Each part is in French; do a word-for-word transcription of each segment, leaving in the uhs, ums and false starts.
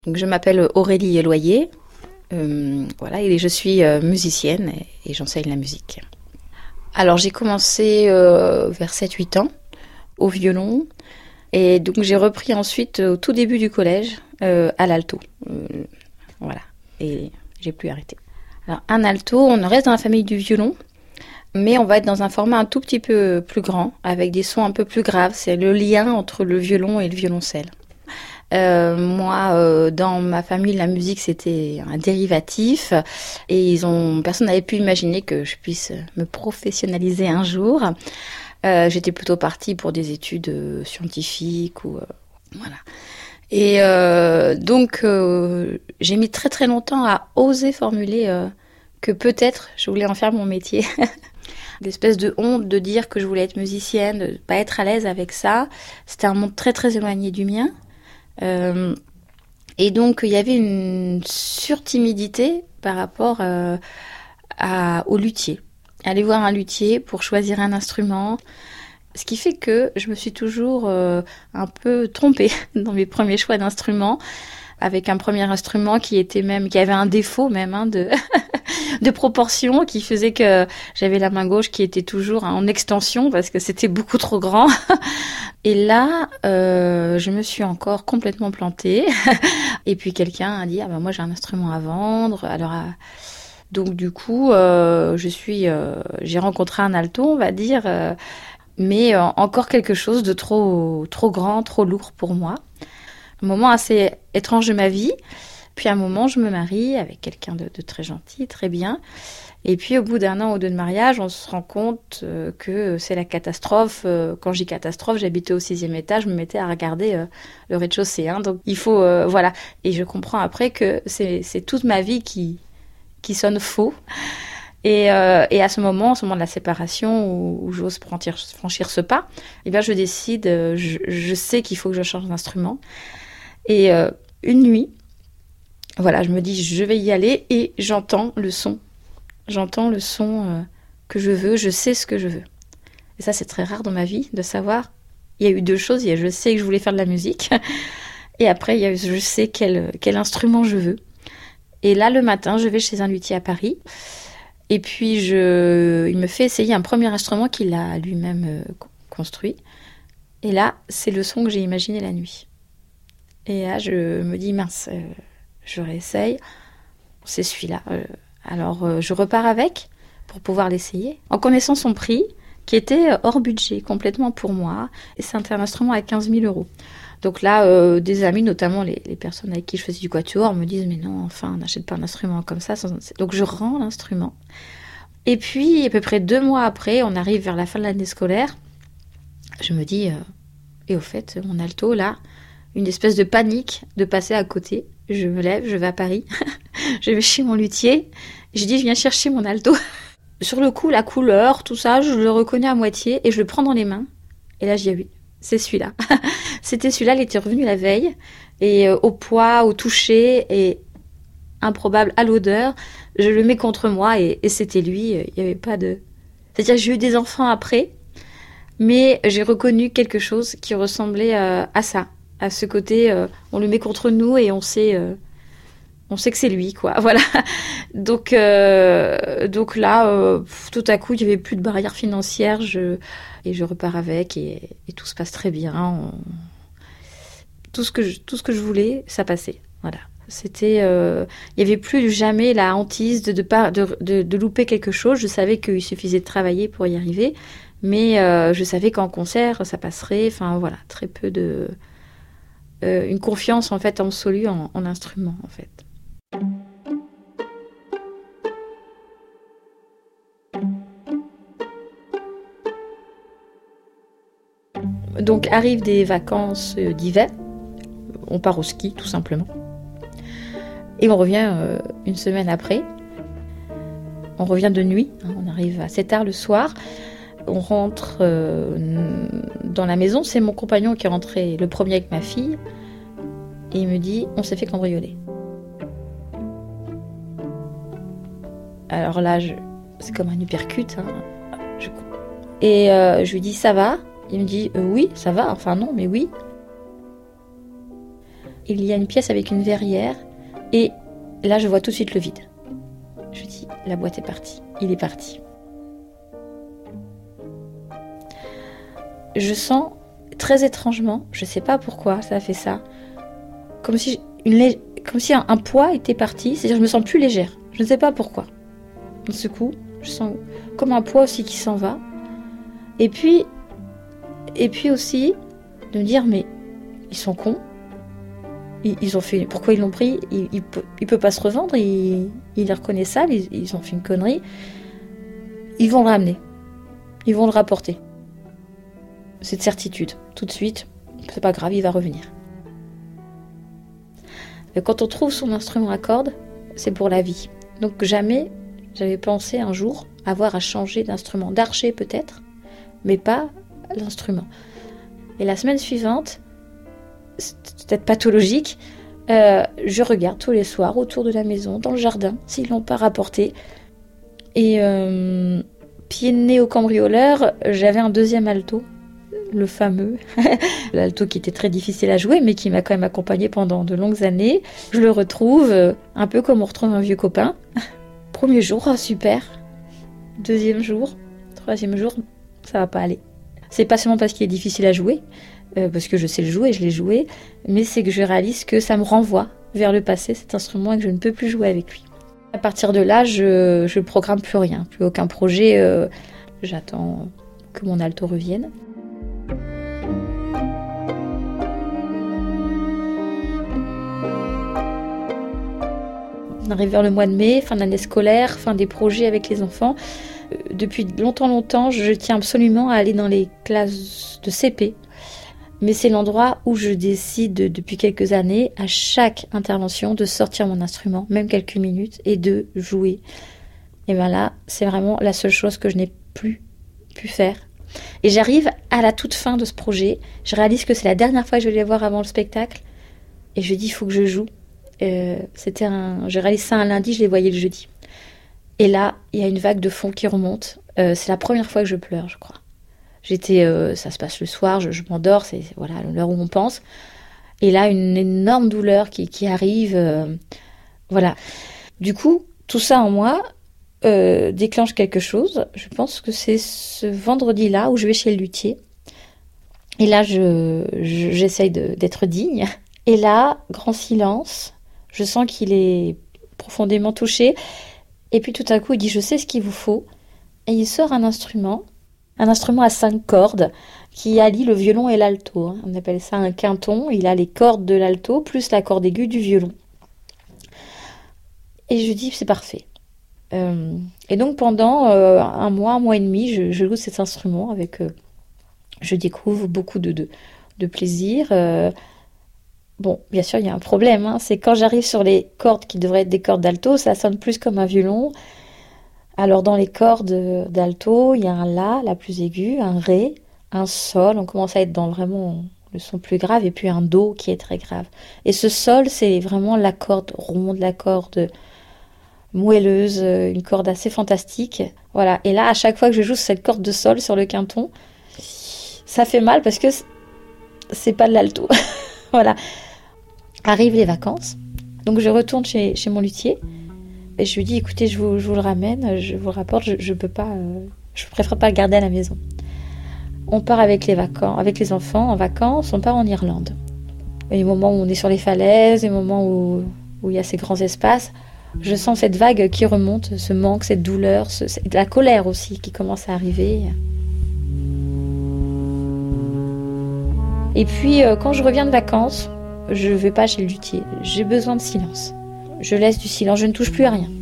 Donc, je m'appelle Aurélie Eloyer, euh, voilà, et je suis euh, musicienne et, et j'enseigne la musique. Alors j'ai commencé euh, vers sept huit ans au violon et donc j'ai repris ensuite au tout début du collège euh, à l'alto. Euh, voilà, et j'ai plus arrêté. Alors un alto, on reste dans la famille du violon, mais on va être dans un format un tout petit peu plus grand, avec des sons un peu plus graves. C'est le lien entre le violon et le violoncelle. Euh, moi, euh, dans ma famille, la musique c'était un dérivatif et ils ont, personne n'avait pu imaginer que je puisse me professionnaliser un jour. Euh, j'étais plutôt partie pour des études euh, scientifiques ou euh, voilà. Et euh, donc euh, j'ai mis très très longtemps à oser formuler euh, que peut-être je voulais en faire mon métier. D'espèce de honte de dire que je voulais être musicienne, de pas être à l'aise avec ça. C'était un monde très très éloigné du mien. Euh, et donc il y avait une surtimidité par rapport euh, à, au luthier. Aller voir un luthier pour choisir un instrument, ce qui fait que je me suis toujours euh, un peu trompée dans mes premiers choix d'instruments, avec un premier instrument qui était même, qui avait un défaut même hein, de de proportion, qui faisait que j'avais la main gauche qui était toujours en extension parce que c'était beaucoup trop grand. Et là, euh, je me suis encore complètement plantée. Et puis quelqu'un a dit ah ben moi j'ai un instrument à vendre. Alors euh, donc du coup, euh, je suis, euh, j'ai rencontré un alto, on va dire, euh, mais euh, encore quelque chose de trop trop grand, trop lourd pour moi. Un moment assez étrange de ma vie. Puis à un moment, je me marie avec quelqu'un de, de très gentil, très bien. Et puis au bout d'un an ou deux de mariage, on se rend compte euh, que c'est la catastrophe. Euh, quand je dis catastrophe, j'habitais au sixième étage, je me mettais à regarder euh, le rez-de-chaussée. Hein, donc il faut, euh, voilà. Et je comprends après que c'est, c'est toute ma vie qui, qui sonne faux. Et, euh, et à ce moment, au moment de la séparation, où, où j'ose franchir, franchir ce pas, eh bien je décide, euh, je, je sais qu'il faut que je change d'instrument. Et euh, une nuit, voilà, je me dis, je vais y aller et j'entends le son. J'entends le son euh, que je veux, je sais ce que je veux. Et ça, c'est très rare dans ma vie de savoir. Il y a eu deux choses. Il y a je sais que je voulais faire de la musique. Et après, il y a eu je sais quel, quel instrument je veux. Et là, le matin, je vais chez un luthier à Paris. Et puis, je, il me fait essayer un premier instrument qu'il a lui-même euh, construit. Et là, c'est le son que j'ai imaginé la nuit. Et là, je me dis, mince... Euh, je réessaye, c'est celui-là. Euh, alors, euh, je repars avec pour pouvoir l'essayer, en connaissant son prix, qui était hors budget, complètement pour moi. Et c'est un instrument à quinze mille euros. Donc là, euh, des amis, notamment les, les personnes avec qui je faisais du quatuor, me disent « Mais non, enfin, n'achète pas un instrument comme ça. » Donc, je rends l'instrument. Et puis, à peu près deux mois après, on arrive vers la fin de l'année scolaire. Je me dis euh, « Et au fait, mon alto, là, une espèce de panique de passer à côté. » Je me lève, je vais à Paris, je vais chez mon luthier, je dis je viens chercher mon alto. Sur le coup, la couleur, tout ça, je le reconnais à moitié et je le prends dans les mains. Et là, je dis ah oui, c'est celui-là. C'était celui-là, il était revenu la veille, et euh, au poids, au toucher, et improbable à l'odeur, je le mets contre moi et, et c'était lui, il n'y avait pas de... C'est-à-dire que j'ai eu des enfants après, mais j'ai reconnu quelque chose qui ressemblait euh, à ça. À ce côté, euh, on le met contre nous et on sait, euh, on sait que c'est lui, quoi. Voilà. Donc, euh, donc là, euh, tout à coup, il n'y avait plus de barrière financière. Je, et je repars avec et, et tout se passe très bien. On... Tout ce que je, tout ce que je voulais, ça passait. Voilà. C'était, euh, il n'y avait plus jamais la hantise de, de, pas, de, de, de louper quelque chose. Je savais qu'il suffisait de travailler pour y arriver, mais euh, je savais qu'en concert, ça passerait. Enfin, voilà, très peu de... Euh, une confiance en fait absolue en, en l'instrument en fait. Donc arrivent des vacances d'hiver, on part au ski tout simplement, et on revient euh, une semaine après. On revient de nuit, hein, on arrive assez tard le soir. On rentre euh, dans la maison, c'est mon compagnon qui est rentré le premier avec ma fille, et il me dit « on s'est fait cambrioler ». Alors là, je, c'est comme un uppercut. Hein, je, et euh, je lui dis « ça va ?» Il me dit euh, « oui, ça va, enfin non, mais oui ». il y a une pièce avec une verrière, et là je vois tout de suite le vide. Je dis, la boîte est partie, il est parti. Je sens très étrangement, je sais pas pourquoi ça a fait ça, comme si, une lég- comme si un, un poids était parti, c'est-à-dire je me sens plus légère, je ne sais pas pourquoi. D'un seul coup, je sens comme un poids aussi qui s'en va. Et puis, et puis aussi, de me dire, mais ils sont cons. Ils, ils ont fait, pourquoi ils l'ont pris? Il, il, peut, il peut pas se revendre, il, il est reconnaissable, ils, ils ont fait une connerie. Ils vont le ramener. Ils vont le rapporter. Cette certitude, tout de suite, c'est pas grave, il va revenir. Et quand on trouve son instrument à cordes, c'est pour la vie. Donc jamais j'avais pensé un jour avoir à changer d'instrument, d'archer peut-être, mais pas l'instrument. Et la semaine suivante, c'est peut-être pathologique, euh, je regarde tous les soirs autour de la maison, dans le jardin, s'ils l'ont pas rapporté. Et euh, pied de nez au cambrioleur, j'avais un deuxième alto, le fameux, l'alto qui était très difficile à jouer, mais qui m'a quand même accompagné pendant de longues années. Je le retrouve, euh, un peu comme on retrouve un vieux copain. Premier jour, oh, super. Deuxième jour, troisième jour, ça va pas aller. C'est pas seulement parce qu'il est difficile à jouer, euh, parce que je sais le jouer, je l'ai joué, mais c'est que je réalise que ça me renvoie vers le passé, cet instrument, et que je ne peux plus jouer avec lui. À partir de là, je je programme plus rien, plus aucun projet. Euh, j'attends que mon alto revienne. On arrive vers le mois de mai, fin d'année scolaire, fin des projets avec les enfants. Euh, depuis longtemps, longtemps, je tiens absolument à aller dans les classes de C P. Mais c'est l'endroit où je décide, depuis quelques années, à chaque intervention, de sortir mon instrument, même quelques minutes, et de jouer. Et bien là, c'est vraiment la seule chose que je n'ai plus pu faire. Et j'arrive à la toute fin de ce projet. Je réalise que c'est la dernière fois que je vais les voir avant le spectacle. Et je dis, il faut que je joue. Euh, c'était un, je réalise ça un lundi, je les voyais le jeudi. Et là, il y a une vague de fond qui remonte. Euh, c'est la première fois que je pleure, je crois. J'étais, euh, ça se passe le soir, je, je m'endors, c'est voilà l'heure où on pense. Et là, une énorme douleur qui, qui arrive. Euh, voilà. Du coup, tout ça en moi euh, déclenche quelque chose. Je pense que c'est ce vendredi-là où je vais chez le luthier. Et là, je, je, j'essaye de, d'être digne. Et là, grand silence. Je sens qu'il est profondément touché. Et puis tout à coup, il dit « Je sais ce qu'il vous faut ». Et il sort un instrument, un instrument à cinq cordes, qui allie le violon et l'alto. Hein. On appelle ça un quinton. Il a les cordes de l'alto, plus la corde aiguë du violon. Et je dis « C'est parfait ». Euh, et donc pendant euh, un mois, un mois et demi, je, je joue cet instrument. Avec, euh, je découvre beaucoup de, de, de plaisir. Euh, Bon, bien sûr, il y a un problème, hein. C'est quand j'arrive sur les cordes qui devraient être des cordes d'alto, ça sonne plus comme un violon. Alors dans les cordes d'alto, il y a un la, la plus aiguë, un ré, un sol, on commence à être dans vraiment le son plus grave, et puis un do qui est très grave. Et ce sol, c'est vraiment la corde ronde, la corde moelleuse, une corde assez fantastique. Voilà. Et là, à chaque fois que je joue cette corde de sol sur le quinton, ça fait mal parce que c'est pas de l'alto. Voilà. Arrivent les vacances, donc je retourne chez, chez mon luthier et je lui dis écoutez, je vous, je vous le ramène, je vous le rapporte, je, je peux pas, euh, je préfère pas le garder à la maison. On part avec les vacances, avec les enfants en vacances, on part en Irlande. Et les moments où on est sur les falaises, les moments où, où il y a ces grands espaces, je sens cette vague qui remonte, ce manque, cette douleur, ce, la colère aussi qui commence à arriver. Et puis euh, quand je reviens de vacances, je ne vais pas chez le luthier. J'ai besoin de silence. Je laisse du silence. Je ne touche plus à rien.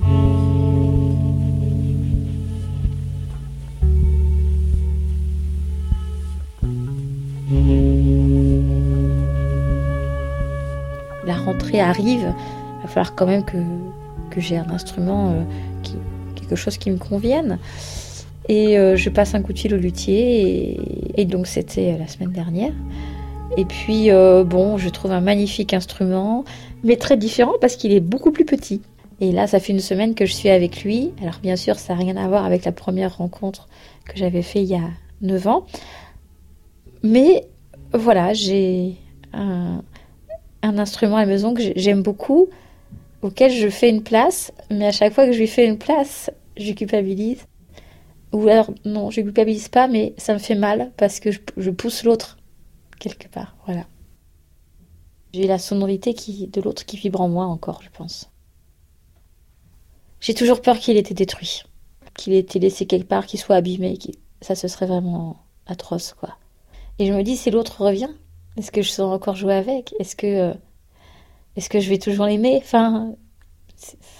La rentrée arrive. Il va falloir quand même que, que j'ai un instrument, euh, qui, quelque chose qui me convienne. Et euh, je passe un coup de fil au luthier. Et, et donc c'était la semaine dernière. Et puis, euh, bon, je trouve un magnifique instrument, mais très différent parce qu'il est beaucoup plus petit. Et là, ça fait une semaine que je suis avec lui. Alors, bien sûr, ça n'a rien à voir avec la première rencontre que j'avais faite il y a neuf ans. Mais, voilà, j'ai un, un instrument à la maison que j'aime beaucoup, auquel je fais une place, mais à chaque fois que je lui fais une place, je culpabilise. Ou alors, non, je culpabilise pas, mais ça me fait mal parce que je, je pousse l'autre quelque part. Voilà. J'ai la sonorité qui, de l'autre qui vibre en moi encore, je pense. J'ai toujours peur qu'il ait été détruit, qu'il ait été laissé quelque part, qu'il soit abîmé. Qu'il... Ça, ce serait vraiment atroce, quoi. Et je me dis, si l'autre revient, est-ce que je saurais encore jouer avec? Est-ce que, euh, est-ce que je vais toujours l'aimer? Enfin, c'est...